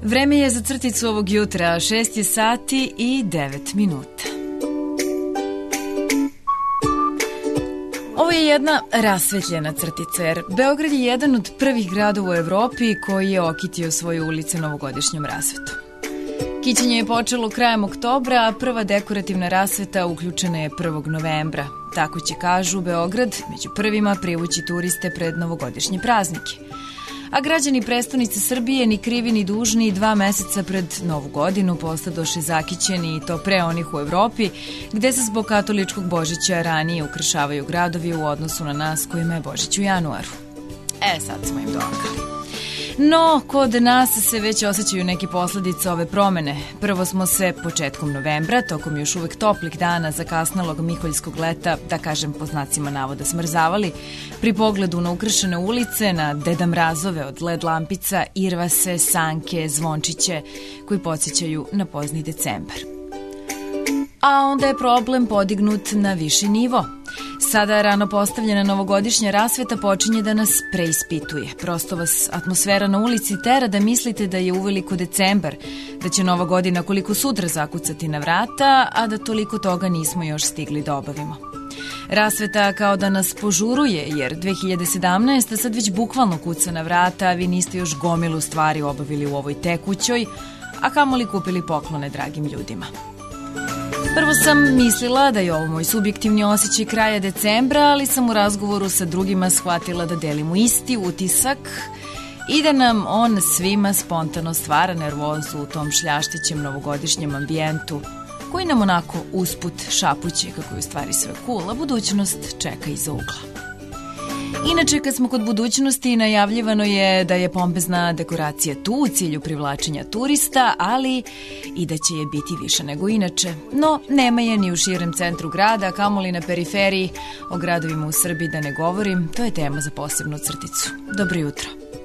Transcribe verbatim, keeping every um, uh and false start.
Vreme je za crticu ovog jutra, šest je sati i devet minuta. Ovo je jedna rasvetljena crtica, jer Beograd je jedan od prvih gradova u Evropi koji je okitio svoje ulice novogodišnjom rasvetom. Kićenje je počelo krajem oktobra, a prva dekorativna rasveta uključena je prvog novembra. Tako će, kažu, Beograd među prvima privući turiste pred novogodišnje praznike. A građani prestonice Srbije, ni krivi ni dužni, dva meseca pred Novu godinu postadoše zakićeni, i to pre onih u Evropi, gde se zbog katoličkog Božića ranije ukršavaju gradovi u odnosu na nas kojima je Božić u januaru. E, sad smo im dokali. No, kod nas se već osjećaju neke posledice ove promene. Prvo smo se početkom novembra, tokom još uvek toplih dana zakasnalog miholjskog leta, da kažem po znacima navoda, smrzavali, pri pogledu na ukršene ulice, na Deda Mrazove od led lampica, irvase, sanke, zvončiće, koji podsjećaju na pozni decembar. A onda je problem podignut na viši nivo. Sada rano postavljena novogodišnja rasveta počinje da nas preispituje. Prosto vas atmosfera na ulici tera da mislite da je uveliko decembar, da će Nova godina koliko sutra zakucati na vrata, a da toliko toga nismo još stigli da obavimo. Rasveta kao da nas požuruje, jer dve hiljade sedamnaeste. sad već bukvalno kuca na vrata, a vi niste još gomilu stvari obavili u ovoj tekućoj, a kamoli kupili poklone dragim ljudima. Prvo sam mislila da je ovo moj subjektivni osjećaj kraja decembra, ali sam u razgovoru sa drugima shvatila da delimo isti utisak i da nam on svima spontano stvara nervozu u tom šljaštećem novogodišnjem ambijentu, koji nam onako usput šapuće kako je u stvari sve cool, a budućnost čeka iza ugla. Inače, kad smo kod budućnosti, najavljivano je da je pompezna dekoracija tu u cilju privlačenja turista, ali i da će je biti više nego inače. No, nema je ni u širem centru grada, kamoli na periferiji. O gradovima u Srbiji da ne govorim, to je tema za posebnu crticu. Dobro jutro.